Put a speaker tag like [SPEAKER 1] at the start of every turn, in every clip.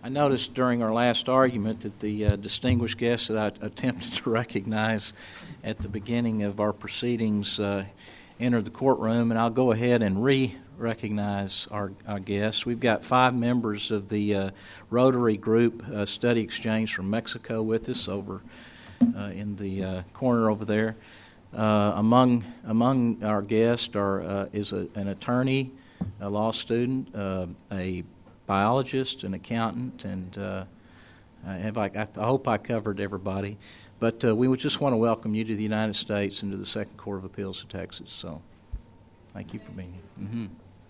[SPEAKER 1] I noticed during our last argument that the distinguished guest that I attempted to recognize at the beginning of our proceedings entered the courtroom, and I'll go ahead and recognize our guests. We've got 5 members of the Rotary Group Study Exchange from Mexico with us over in the corner over there. Among our guests is an attorney, a law student, a biologist, an accountant, and I hope I covered everybody. But we would just want to welcome you to the United States and to the Second Court of Appeals of Texas. So, thank you for being here. Mm-hmm.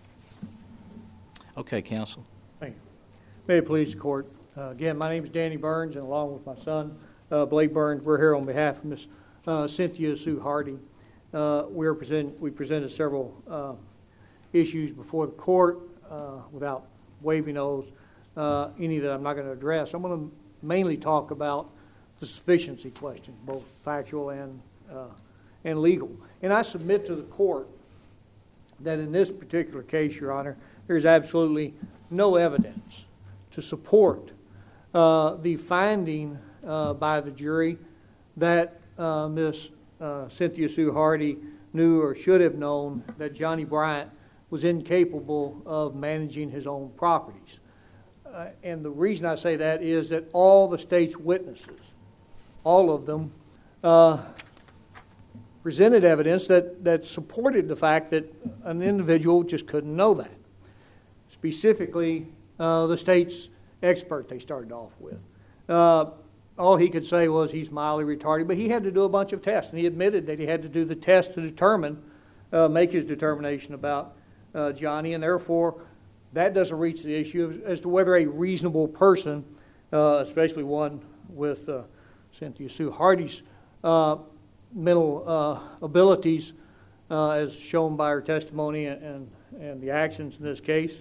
[SPEAKER 1] Okay, counsel.
[SPEAKER 2] Thank you. May it please the court. Again, my name is Danny Burns, and along with my son, Blake Burns, we're here on behalf of Ms. Cynthia Sue Hardy. We presented several issues before the court without waiving those, any that I'm not going to address. I'm going to mainly talk about the sufficiency question, both factual and legal. And I submit to the court that in this particular case, Your Honor, there's absolutely no evidence to support the finding by the jury that Ms. Cynthia Sue Hardy knew or should have known that Johnny Bryant was incapable of managing his own properties. And the reason I say that is that all the state's witnesses, all of them, presented evidence that supported the fact that an individual just couldn't know that. Specifically, the state's expert they started off with. All he could say was he's mildly retarded, but he had to do a bunch of tests, and he admitted that he had to do the test to determine, make his determination about Johnny, and therefore that doesn't reach the issue as to whether a reasonable person, especially one with Cynthia Sue Hardy's mental abilities, as shown by her testimony and the actions in this case,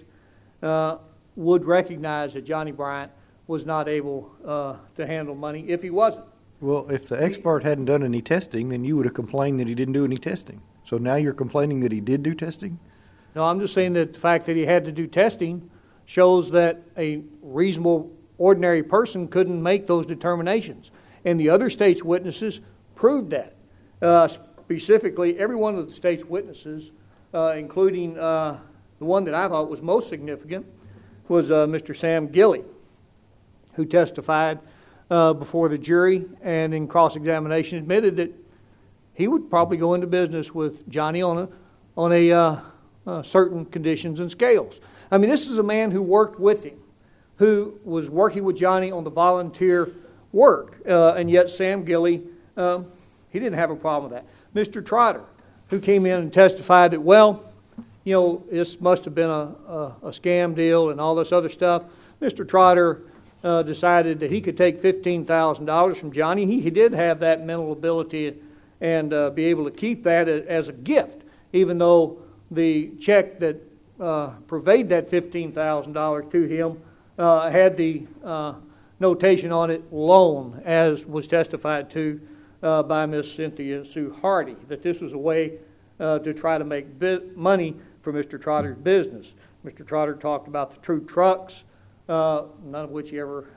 [SPEAKER 2] would recognize that Johnny Bryant was not able to handle money if he wasn't.
[SPEAKER 3] Well, if the expert hadn't done any testing, then you would have complained that he didn't do any testing. So now you're complaining that he did do testing?
[SPEAKER 2] No, I'm just saying that the fact that he had to do testing shows that a reasonable, ordinary person couldn't make those determinations. And the other state's witnesses proved that. Specifically, every one of the state's witnesses, including the one that I thought was most significant, was Mr. Sam Gilley, who testified before the jury and in cross-examination admitted that he would probably go into business with Johnny on a certain conditions and scales. I mean, this is a man who worked with him, who was working with Johnny on the volunteer work, and yet Sam Gilley, he didn't have a problem with that. Mr. Trotter, who came in and testified that, well, you know, this must have been a scam deal and all this other stuff. Mr. Trotter decided that he could take $15,000 from Johnny. He did have that mental ability and be able to keep that as a gift, even though the check that purveyed that $15,000 to him had the notation on it, loan, as was testified to by Miss Cynthia Sue Hardy, that this was a way to try to make money for Mr. Trotter's business. Mr. Trotter talked about the true trucks, none of which he ever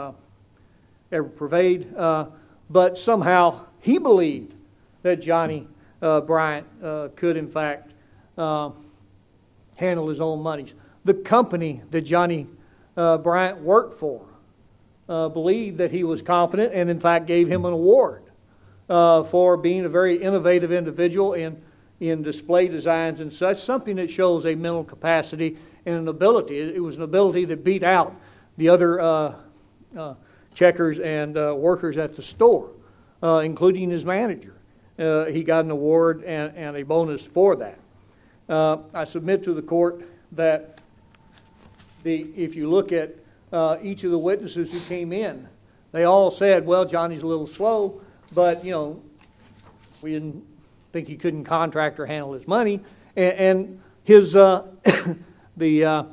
[SPEAKER 2] purveyed, but somehow he believed that Johnny Bryant could, in fact, handle his own monies. The company that Johnny Bryant worked for believed that he was competent and, in fact, gave him an award for being a very innovative individual in display designs and such, something that shows a mental capacity and an ability. It was an ability that beat out the other checkers and workers at the store, including his manager. He got an award and a bonus for that. I submit to the court that if you look at each of the witnesses who came in, they all said, well, Johnny's a little slow, but, you know, we didn't think he couldn't contract or handle his money. And his the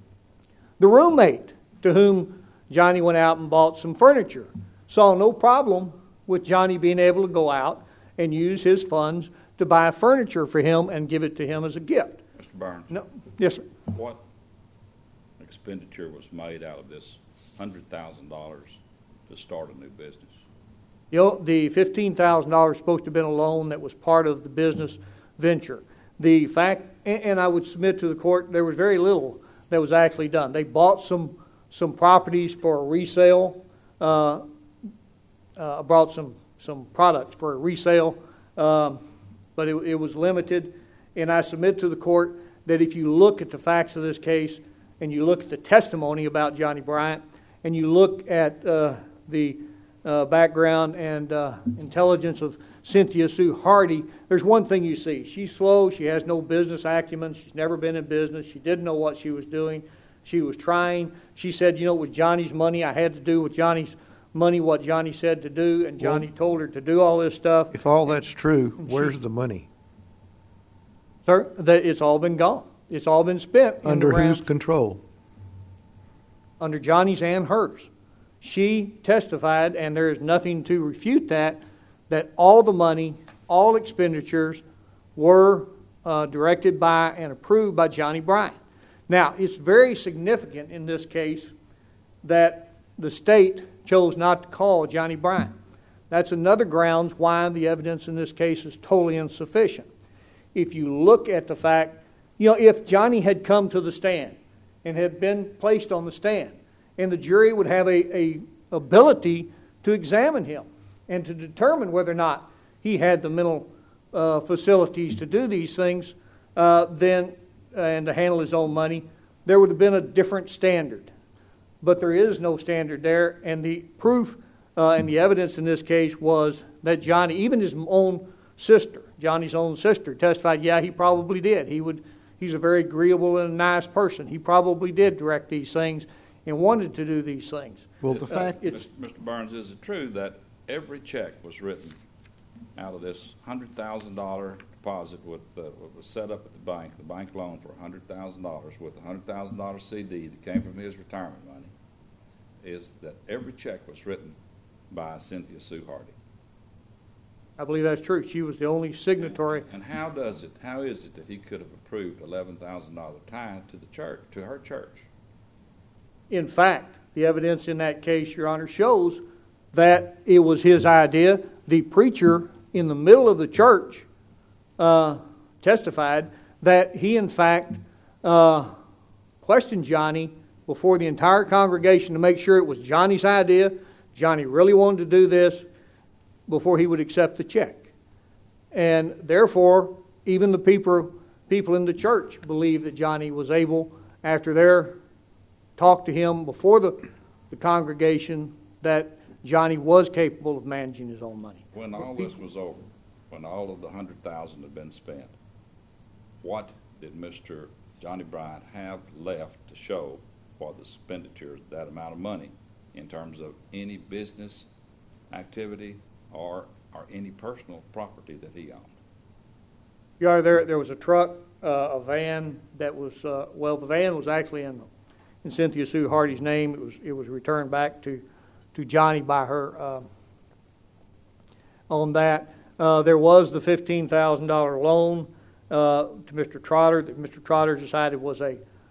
[SPEAKER 2] roommate to whom Johnny went out and bought some furniture saw no problem with Johnny being able to go out and use his funds to buy furniture for him and give it to him as a gift.
[SPEAKER 4] Mr. Burns?
[SPEAKER 2] No. Yes, sir.
[SPEAKER 4] What expenditure was made out of this $100,000 to start a new business?
[SPEAKER 2] You know, the $15,000 was supposed to have been a loan that was part of the business venture. The fact, and I would submit to the court, there was very little that was actually done. They bought some properties for a resale, brought some products for a resale, but it was limited. And I submit to the court that if you look at the facts of this case and you look at the testimony about Johnny Bryant and you look at the background and intelligence of Cynthia Sue Hardy, there's one thing you see. She's slow. She has no business acumen. She's never been in business. She didn't know what she was doing. She was trying. She said, you know, it was Johnny's money. I had to do with Johnny's money what Johnny said to do, and Johnny told her to do all this stuff.
[SPEAKER 3] If all that's true, where's the money?
[SPEAKER 2] Sir, it's all been gone. It's all been spent.
[SPEAKER 3] Under whose control?
[SPEAKER 2] Under Johnny's and hers. She testified, and there is nothing to refute that all the money, all expenditures were directed by and approved by Johnny Bryant. Now, it's very significant in this case that the state chose not to call Johnny Bryant. That's another grounds why the evidence in this case is totally insufficient. If you look at the fact, you know, if Johnny had come to the stand and had been placed on the stand, and the jury would have a ability to examine him and to determine whether or not he had the mental facilities to do these things, then and to handle his own money, there would have been a different standard. But there is no standard there, and the proof and the evidence in this case was that Johnny, even his own sister, Johnny's own sister, testified, yeah, he probably did. He's a very agreeable and nice person. He probably did direct these things and wanted to do these things.
[SPEAKER 3] Well, the fact
[SPEAKER 4] Mr. Burns, is it true that every check was written out of this $100,000 deposit was set up at the bank loan for $100,000 with a $100,000 CD that came from his retirement money, is that every check was written by Cynthia Sue Hardy?
[SPEAKER 2] I believe that's true. She was the only signatory.
[SPEAKER 4] And how is it that he could have approved $11,000 tithe to the church, to her church?
[SPEAKER 2] In fact, the evidence in that case, Your Honor, shows that it was his idea. The preacher in the middle of the church testified that he, in fact, questioned Johnny before the entire congregation to make sure it was Johnny's idea. Johnny really wanted to do this before he would accept the check. And therefore, even the people in the church believed that Johnny was able, after their talk to him before the congregation, that Johnny was capable of managing his own money.
[SPEAKER 4] When all this was over, when all of the $100,000 had been spent, what did Mr. Johnny Bryant have left to show for the expenditures of that amount of money in terms of any business activity or any personal property that he owned?
[SPEAKER 2] Your Honor, there was a truck, a van that was, the van was actually in Cynthia Sue Hardy's name. It was returned back to Johnny by her on that. There was the $15,000 loan to Mr. Trotter that Mr. Trotter decided was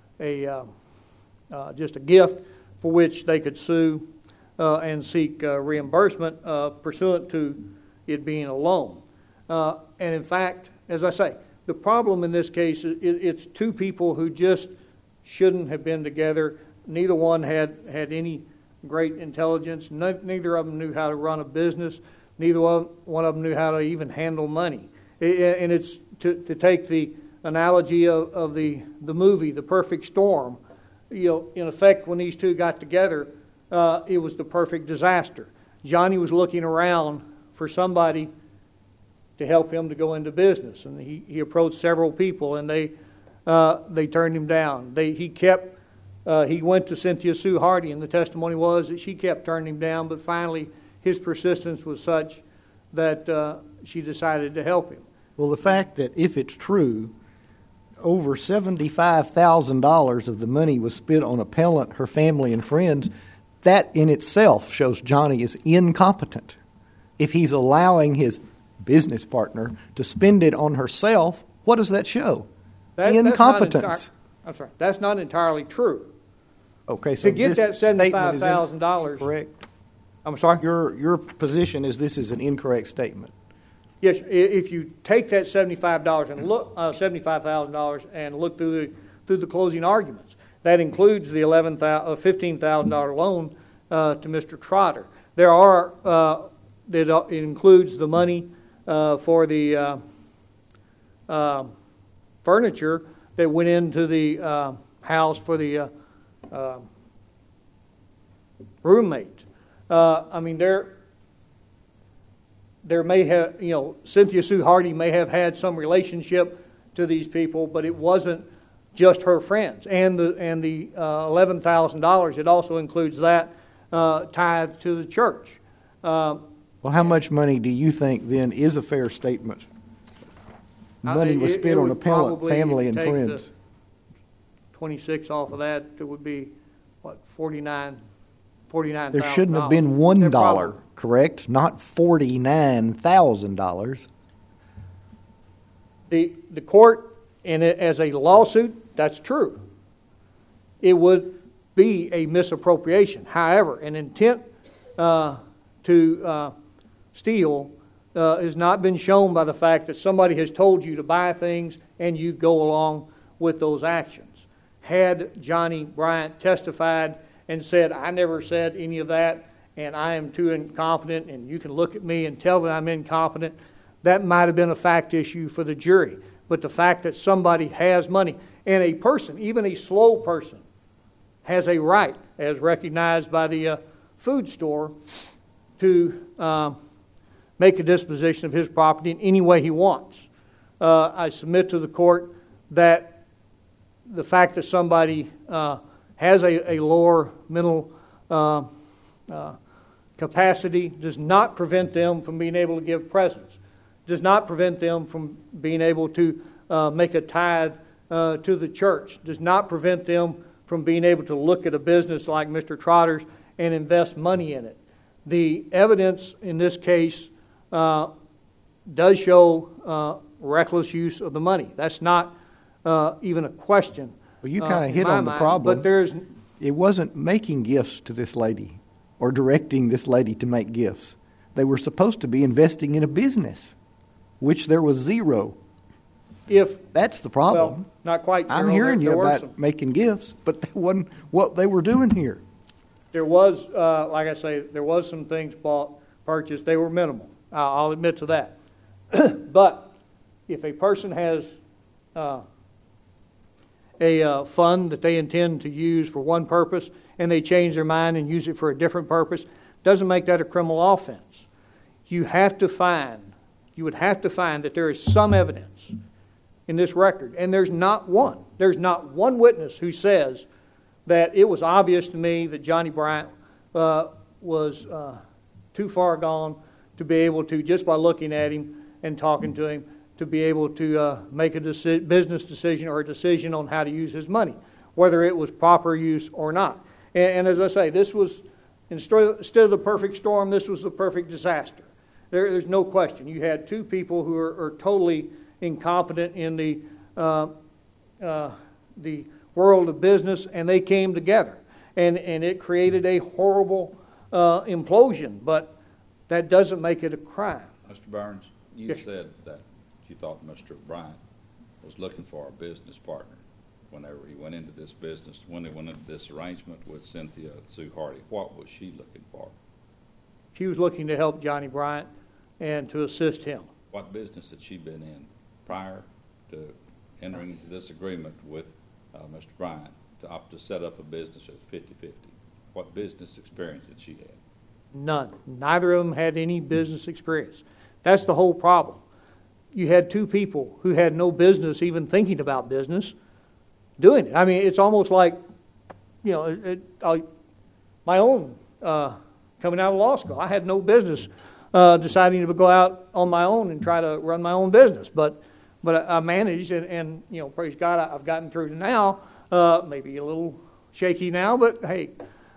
[SPEAKER 2] just a gift for which they could sue and seek reimbursement pursuant to it being a loan. And in fact, as I say, the problem in this case is it's two people who just shouldn't have been together. Neither one had any great intelligence. Neither of them knew how to run a business. Neither one of them knew how to even handle money. And it's to take the analogy of the movie, The Perfect Storm. You know, in effect, when these two got together, it was the perfect disaster. Johnny was looking around for somebody to help him to go into business, and he approached several people, and they turned him down. He went to Cynthia Sue Hardy, and the testimony was that she kept turning him down, but finally his persistence was such that she decided to help him.
[SPEAKER 3] Well, the fact that if it's true, over $75,000 of the money was spent on appellant, her family, and friends, that in itself shows Johnny is incompetent. If he's allowing his business partner to spend it on herself, what does that show? Incompetence.
[SPEAKER 2] That's not entirely true.
[SPEAKER 3] Okay, so
[SPEAKER 2] To get
[SPEAKER 3] this
[SPEAKER 2] that
[SPEAKER 3] statement is
[SPEAKER 2] $75,000.
[SPEAKER 3] Correct.
[SPEAKER 2] I'm sorry?
[SPEAKER 3] Your position is this is an incorrect statement.
[SPEAKER 2] Yes, if you take that $75 and look, $75,000 and look through the closing arguments, that includes the $15,000 loan to Mr. Trotter. There are it includes the money for the furniture that went into the house for the roommate. I mean, there may have, Cynthia Sue Hardy may have had some relationship to these people, but it wasn't just her friends. And the $11,000, it also includes that tied to the church.
[SPEAKER 3] Well, how much money do you think then is a fair statement? Money was spent on appellant, family, and friends.
[SPEAKER 2] 26 off of that, it would be, what, $49,000.
[SPEAKER 3] There shouldn't have been $1, correct? Not $49,000.
[SPEAKER 2] The court, in it as a lawsuit, that's true. It would be a misappropriation. However, an intent to steal has not been shown by the fact that somebody has told you to buy things and you go along with those actions. Had Johnny Bryant testified and said, I never said any of that, and I am too incompetent, and you can look at me and tell that I'm incompetent, that might have been a fact issue for the jury. But the fact that somebody has money, and a person, even a slow person, has a right, as recognized by the food store, to make a disposition of his property in any way he wants. I submit to the court that the fact that somebody has a lower mental capacity does not prevent them from being able to give presents, does not prevent them from being able to make a tithe to the church, does not prevent them from being able to look at a business like Mr. Trotter's and invest money in it. The evidence in this case does show reckless use of the money. That's not even a question.
[SPEAKER 3] Well, you kind of hit on the problem.
[SPEAKER 2] But
[SPEAKER 3] it wasn't making gifts to this lady or directing this lady to make gifts. They were supposed to be investing in a business, which there was zero. That's the problem.
[SPEAKER 2] Well, not quite.
[SPEAKER 3] I'm hearing you about making gifts, but that wasn't what they were doing here.
[SPEAKER 2] There was, like I say, there was some things purchased. They were minimal. I'll admit to that. But if a person has a fund that they intend to use for one purpose and they change their mind and use it for a different purpose, doesn't make that a criminal offense. You would have to find that there is some evidence in this record, and there's not one. There's not one witness who says that it was obvious to me that Johnny Bryant was too far gone to be able to, just by looking at him and talking to him, to be able to make a business decision or a decision on how to use his money, whether it was proper use or not. And as I say, this was, instead of the perfect storm, this was the perfect disaster. There's no question. You had two people who are totally incompetent in the world of business, and they came together. And it created a horrible implosion, but that doesn't make it a crime.
[SPEAKER 4] Mr. Burns, you said that you thought Mr. Bryant was looking for a business partner whenever he went into this business, when he went into this arrangement with Cynthia Sue Hardy. What was she looking for?
[SPEAKER 2] She was looking to help Johnny Bryant and to assist him.
[SPEAKER 4] What business had she been in prior to entering into this agreement with Mr. Bryant to opt to set up a business at 50-50? What business experience did she have?
[SPEAKER 2] None. Neither of them had any business experience. That's the whole problem. You had two people who had no business even thinking about business doing it. I mean, it's almost like, my own coming out of law school. I had no business deciding to go out on my own and try to run my own business. But I managed, and praise God, I've gotten through to now. Maybe a little shaky now, but hey.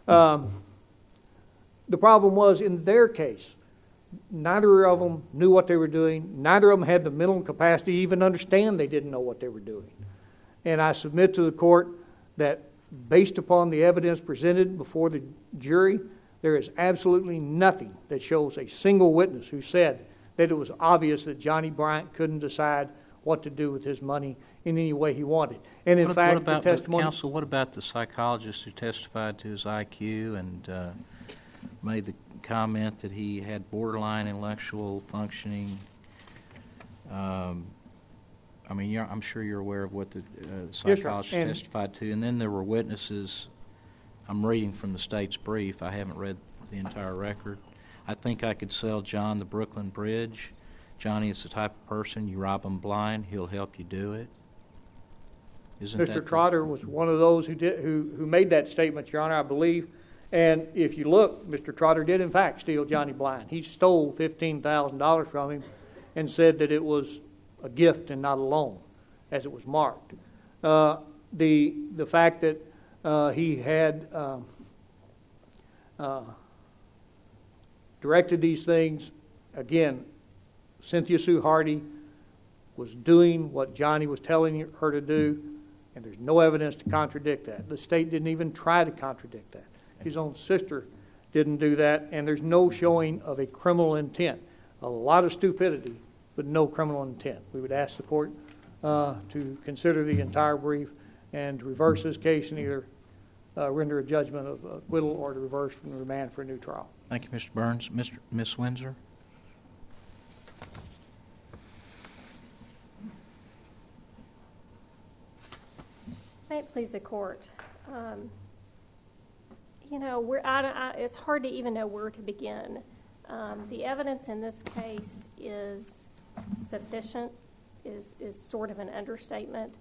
[SPEAKER 2] The problem was, in their case, neither of them knew what they were doing. Neither of them had the mental capacity to even understand they didn't know what they were doing. And I submit to the court that based upon the evidence presented before the jury, there is absolutely nothing that shows a single witness who said that it was obvious that Johnny Bryant couldn't decide what to do with his money in any way he wanted. And in fact,
[SPEAKER 1] what about,
[SPEAKER 2] the testimony...
[SPEAKER 1] Counsel, what about the psychologist who testified to his IQ and made the comment that he had borderline intellectual functioning? I mean, I'm sure you're aware of what the psychologist testified to. And then there were witnesses. I'm reading from the state's brief. I haven't read the entire record. I think I could sell John the Brooklyn Bridge. Johnny is the type of person, you rob him blind, he'll help you do it.
[SPEAKER 2] Mr. Trotter was one of those who made that statement, Your Honor, I believe. And if you look, Mr. Trotter did in fact steal Johnny blind. He stole $15,000 from him and said that it was a gift and not a loan, as it was marked. The fact that he had directed these things, again, Cynthia Sue Hardy was doing what Johnny was telling her to do, and there's no evidence to contradict that. The state didn't even try to contradict that. His own sister didn't do that, and there's no showing of a criminal intent. A lot of stupidity, but no criminal intent. We would ask the court to consider the entire brief and to reverse this case and either render a judgment of acquittal or to reverse and remand for a new trial.
[SPEAKER 1] Thank you, Mr. Burns. Ms. Windsor?
[SPEAKER 5] May it please the court. It's hard to even know where to begin. The evidence in this case is sufficient, is sort of an understatement.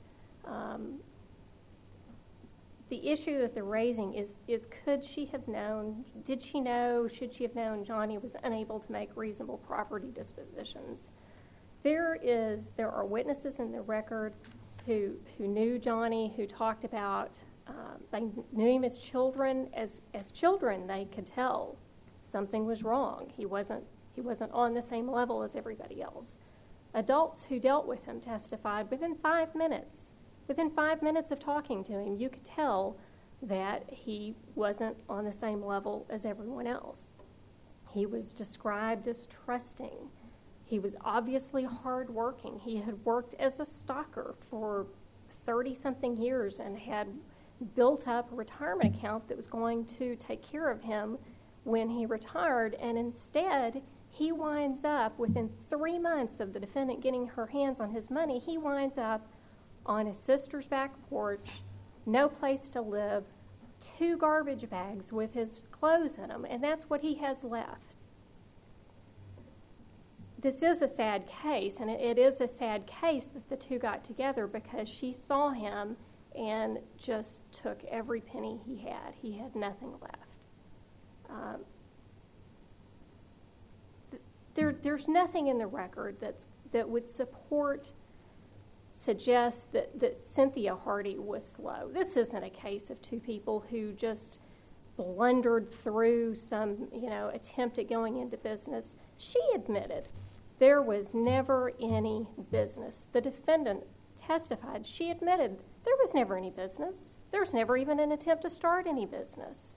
[SPEAKER 5] The issue that they're raising is could she have known, did she know, should she have known Johnny was unable to make reasonable property dispositions? There are witnesses in the record who knew Johnny, who talked about, they knew him as children. As children, they could tell something was wrong. He wasn't on the same level as everybody else. Adults who dealt with him testified within 5 minutes. Within 5 minutes of talking to him, you could tell that he wasn't on the same level as everyone else. He was described as trusting. He was obviously hardworking. He had worked as a stocker for 30-something years and had built up a retirement account that was going to take care of him when he retired, and instead he winds up, within 3 months of the defendant getting her hands on his money, he winds up on his sister's back porch, no place to live, 2 garbage bags with his clothes in them, and that's what he has left. This is a sad case, and it is a sad case that the two got together because she saw him and just took every penny he had. He had nothing left. There's nothing in the record that would suggest that Cynthia Hardy was slow. This isn't a case of two people who just blundered through some, attempt at going into business. She admitted there was never any business. The defendant testified. She admitted there was never any business. There was never even an attempt to start any business.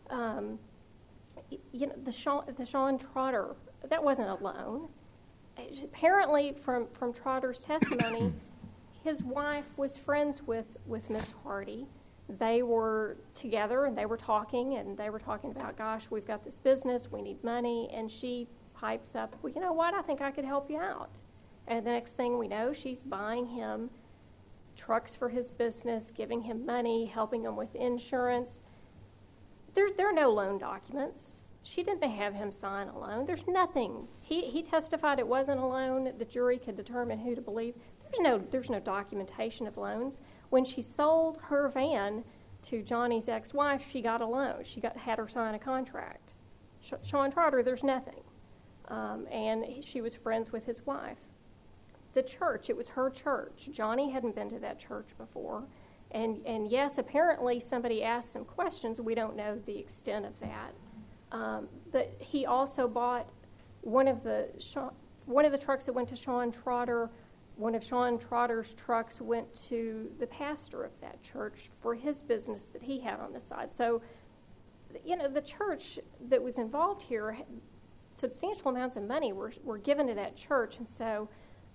[SPEAKER 5] The Sean Trotter, that wasn't a loan. Apparently, from Trotter's testimony, his wife was friends with Miss Hardy. They were together and they were talking about, gosh, we've got this business, we need money, and she pipes up, well, you know what, I think I could help you out. And the next thing we know, she's buying him trucks for his business, giving him money, helping him with insurance. There are no loan documents. She didn't have him sign a loan. There's nothing. He testified it wasn't a loan. The jury could determine who to believe. There's no documentation of loans. When she sold her van to Johnny's ex-wife, she got a loan. Had her sign a contract. Sean Trotter, there's nothing. And she was friends with his wife. The church, it was her church. Johnny hadn't been to that church before. And yes, apparently somebody asked some questions. We don't know the extent of that. But he also bought one of the trucks that went to Sean Trotter one of Sean Trotter's trucks went to the pastor of that church for his business that he had on the side. So, the church that was involved here, substantial amounts of money were given to that church. And so,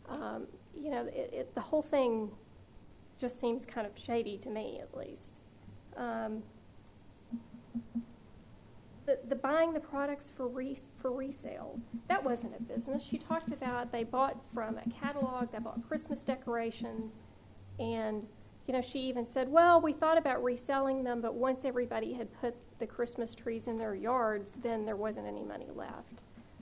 [SPEAKER 5] the whole thing just seems kind of shady to me, at least. The buying the products for resale, that wasn't a business. She talked about they bought from a catalog, they bought Christmas decorations, and she even said, well, we thought about reselling them, but once everybody had put the Christmas trees in their yards, then there wasn't any money left.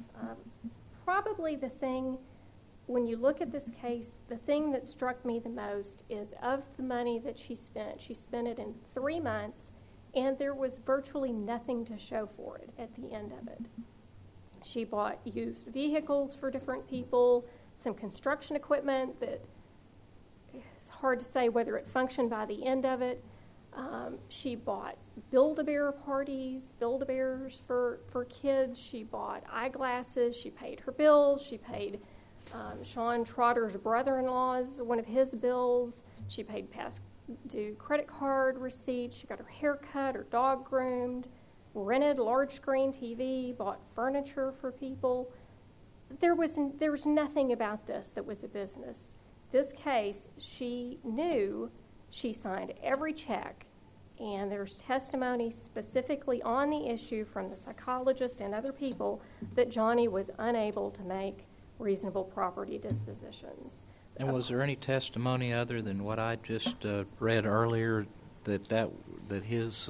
[SPEAKER 5] Probably the thing, when you look at this case, the thing that struck me the most is of the money that she spent it in 3 months, and there was virtually nothing to show for it at the end of it. She bought used vehicles for different people, some construction equipment that it's hard to say whether it functioned by the end of it. She bought Build-A-Bear parties, Build-A-Bears for kids. She bought eyeglasses. She paid her bills. She paid Sean Trotter's brother-in-law's, one of his bills. She paid past due credit card receipts. She got her hair cut, her dog groomed, rented large screen TV, bought furniture for people. There was nothing about this that was a business. This case, she knew, she signed every check, and there's testimony specifically on the issue from the psychologist and other people that Johnny was unable to make reasonable property dispositions.
[SPEAKER 1] And was there any testimony other than what I just read earlier that his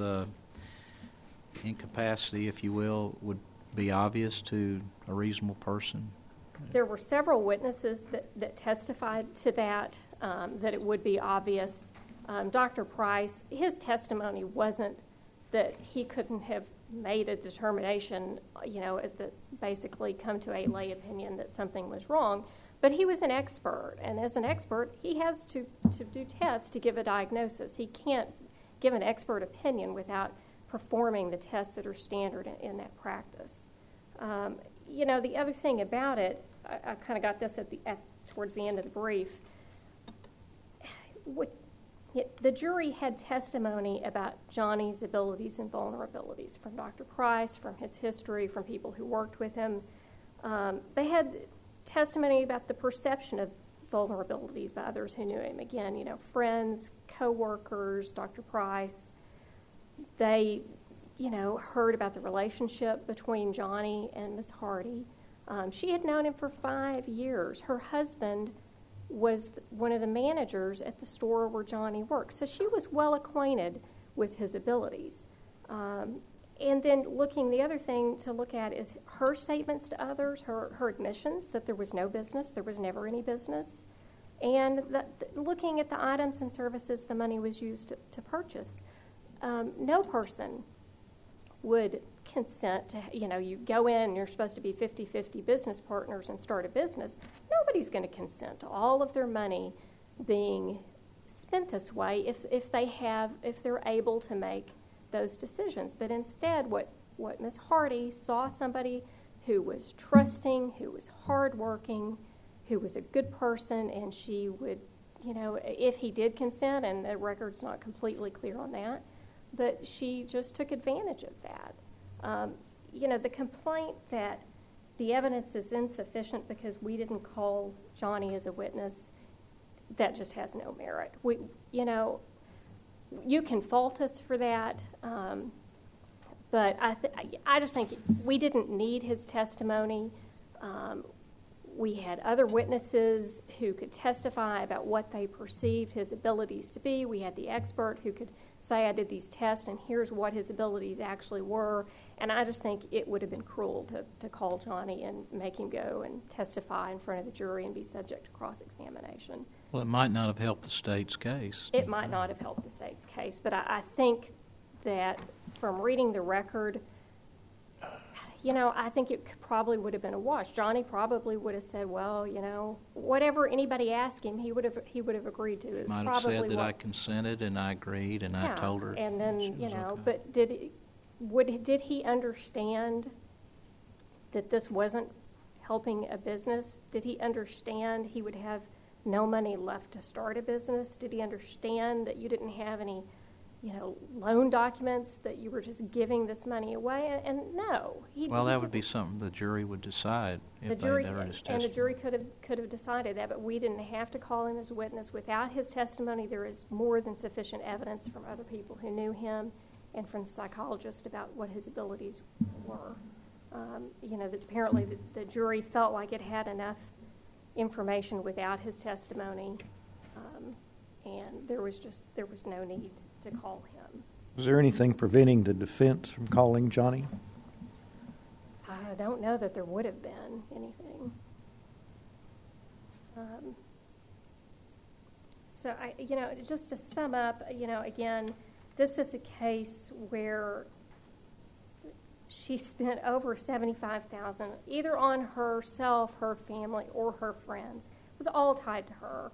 [SPEAKER 1] incapacity, if you will, would be obvious to a reasonable person?
[SPEAKER 5] There were several witnesses that testified to that it would be obvious. Dr. Price, his testimony wasn't that he couldn't have made a determination, as that's basically come to a lay opinion that something was wrong. But he was an expert, and as an expert, he has to do tests to give a diagnosis. He can't give an expert opinion without performing the tests that are standard in that practice. The other thing about it, I kind of got this towards the end of the brief. The jury had testimony about Johnny's abilities and vulnerabilities from Dr. Price, from his history, from people who worked with him. They had testimony about the perception of vulnerabilities by others who knew him. Again, friends, co-workers, Dr. Price. They, heard about the relationship between Johnny and Miss Hardy. She had known him for 5 years. Her husband was one of the managers at the store where Johnny worked. So she was well acquainted with his abilities. And then the other thing to look at is her statements to others, her admissions that there was no business, there was never any business, and looking at the items and services the money was used to purchase. No person would consent to, you go in and you're supposed to be 50-50 business partners and start a business. Nobody's going to consent to all of their money being spent this way if they're able to make those decisions. But instead, what Miss Hardy saw somebody who was trusting, who was hardworking, who was a good person, and she would, if he did consent, and the record's not completely clear on that, but she just took advantage of that. The complaint that the evidence is insufficient because we didn't call Johnny as a witness, that just has no merit. You can fault us for that, but I just think we didn't need his testimony. We had other witnesses who could testify about what they perceived his abilities to be. We had the expert who could say, I did these tests, and here's what his abilities actually were. And I just think it would have been cruel to call Johnny and make him go and testify in front of the jury and be subject to cross-examination.
[SPEAKER 1] Well, it might not have helped the state's case.
[SPEAKER 5] It might not have helped the state's case, but I think that from reading the record, I think it probably would have been a wash. Johnny probably would have said, well, whatever anybody asked him, he would have agreed to. It
[SPEAKER 1] might have said that I consented and I agreed and I told her.
[SPEAKER 5] And then, but did he understand that this wasn't helping a business? Did he understand he would have no money left to start a business? Did he understand that you didn't have any, loan documents, that you were just giving this money away? And no.
[SPEAKER 1] That would be something the jury would decide if they heard his testimony.
[SPEAKER 5] And the jury could have decided that, but we didn't have to call him as a witness. Without his testimony, there is more than sufficient evidence from other people who knew him and from the psychologist about what his abilities were. That apparently the jury felt like it had enough information without his testimony, and there was no need to call him.
[SPEAKER 3] Was there anything preventing the defense from calling Johnny?
[SPEAKER 5] I don't know that there would have been anything. So just to sum up, again, this is a case where she spent over $75,000 either on herself, her family, or her friends. It was all tied to her.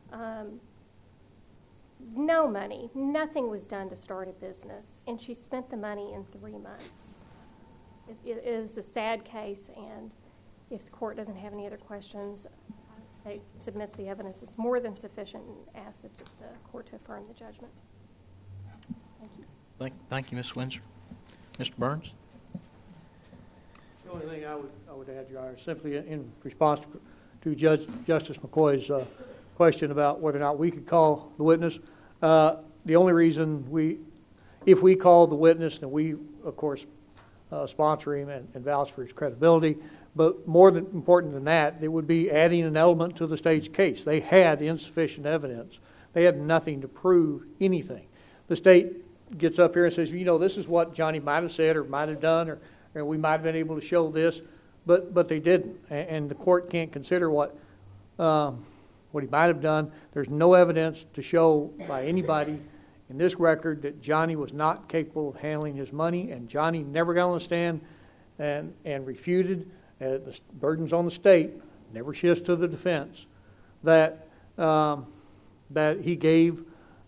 [SPEAKER 5] No money, nothing was done to start a business, and she spent the money in 3 months. It is a sad case, and if the court doesn't have any other questions, the state submits the evidence. It's more than sufficient and asks the court to affirm the judgment. Thank you.
[SPEAKER 1] Thank you, Ms. Windsor. Mr. Burns?
[SPEAKER 2] The only thing I would add, Your Honor, simply in response to Justice McCoy's question about whether or not we could call the witness. The only reason if we call the witness, then we, of course, sponsor him and vouch for his credibility. But more important than that, it would be adding an element to the state's case. They had insufficient evidence. They had nothing to prove anything. The state gets up here and says, this is what Johnny might have said or might have done, or we might have been able to show this, but they didn't. And the court can't consider what he might have done. There's no evidence to show by anybody in this record that Johnny was not capable of handling his money, and Johnny never got on the stand and refuted. The burden's on the state, never shifts to the defense, that he gave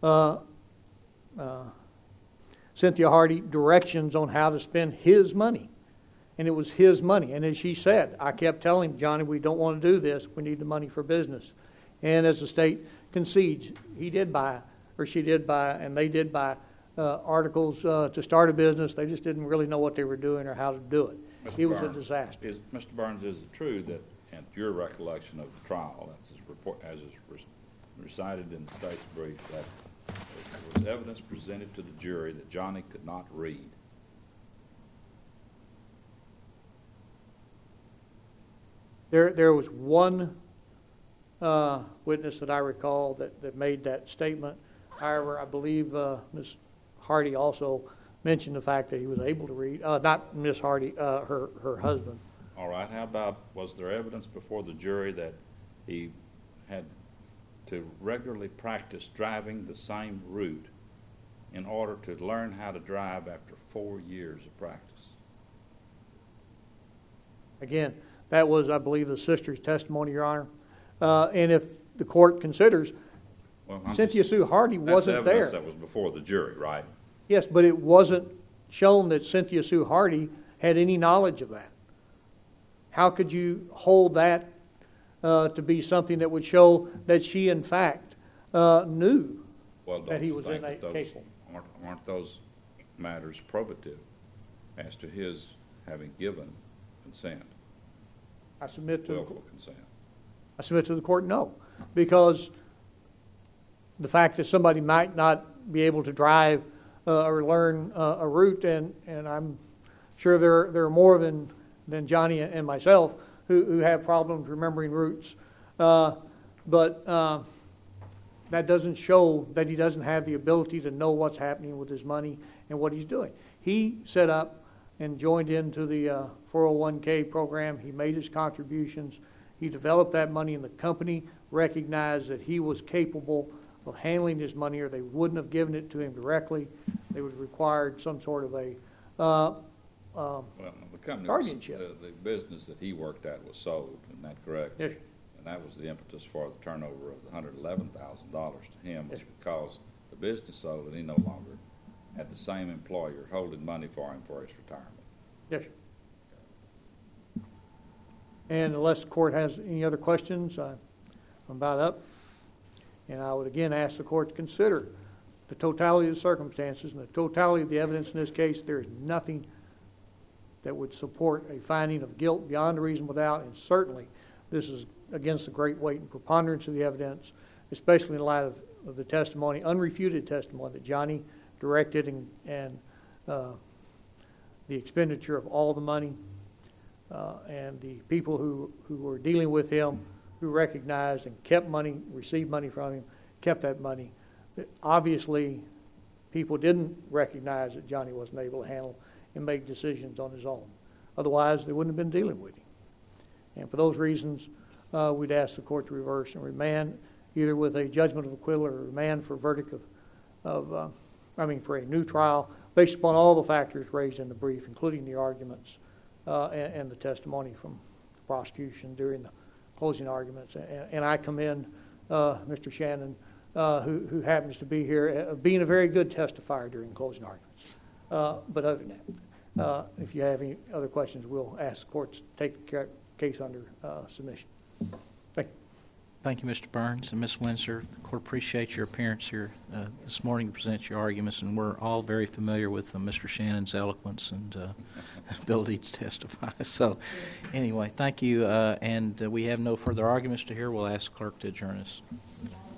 [SPEAKER 2] Cynthia Hardy directions on how to spend his money. And it was his money. And as she said, I kept telling Johnny, we don't want to do this. We need the money for business. And as the state concedes, she did buy, and they did buy articles to start a business. They just didn't really know what they were doing or how to do it. It was a disaster.
[SPEAKER 4] Mr. Burns, is it true that, in your recollection of the trial, as is recited in the state's brief, that there was evidence presented to the jury that Johnny could not read?
[SPEAKER 2] There was one witness that I recall that made that statement. However, I believe Ms. Hardy also mentioned the fact that he was able to read. Not Ms. Hardy, her husband.
[SPEAKER 4] All right. How about, was there evidence before the jury that he had to regularly practice driving the same route in order to learn how to drive after 4 years of practice?
[SPEAKER 2] Again, that was, I believe, the sister's testimony, Your Honor. And if the court considers, Cynthia Sue Hardy wasn't there.
[SPEAKER 4] That was before the jury, right?
[SPEAKER 2] Yes, but it wasn't shown that Cynthia Sue Hardy had any knowledge of that. How could you hold that to be something that would show that she, in fact, knew that he was incapable?
[SPEAKER 4] Aren't those matters probative as to his having given consent?
[SPEAKER 2] I submit to
[SPEAKER 4] willful consent.
[SPEAKER 2] I submit to the court, no, because the fact that somebody might not be able to drive or learn a route, and I'm sure there are more than Johnny and myself who have problems remembering routes, but that doesn't show that he doesn't have the ability to know what's happening with his money and what he's doing. He set up and joined into the 401k program. He made his contributions. He developed that money, and the company recognized that he was capable of handling his money, or they wouldn't have given it to him directly. They would have required some sort of a
[SPEAKER 4] the company
[SPEAKER 2] guardianship.
[SPEAKER 4] The business that he worked at was sold, isn't that correct?
[SPEAKER 2] Yes.
[SPEAKER 4] And that was the impetus for the turnover of the $111,000 to him, was because the business sold and he no longer had the same employer holding money for him for his retirement.
[SPEAKER 2] Yes. And unless the court has any other questions, I'm about up. And I would again ask the court to consider the totality of the circumstances and the totality of the evidence in this case. There is nothing that would support a finding of guilt beyond a reasonable doubt, and certainly this is against the great weight and preponderance of the evidence, especially in light of the testimony, unrefuted testimony, that Johnny directed and the expenditure of all the money, and the people who were dealing with him, who recognized and kept money, received money from him, kept that money. Obviously, people didn't recognize that Johnny wasn't able to handle and make decisions on his own. Otherwise, they wouldn't have been dealing with him. And for those reasons, we'd ask the court to reverse and remand, either with a judgment of acquittal or remand for a verdict for a new trial, based upon all the factors raised in the brief, including the arguments and the testimony from the prosecution during the closing arguments. And I commend Mr. Shannon, who happens to be here, being a very good testifier during closing arguments. But other than that, if you have any other questions, we'll ask the court to take the case under submission. Thank you.
[SPEAKER 1] Thank you, Mr. Burns and Ms. Windsor. The court appreciates your appearance here this morning to present your arguments, and we're all very familiar with Mr. Shannon's eloquence and ability to testify. So, anyway, thank you, and we have no further arguments to hear. We'll ask the clerk to adjourn us.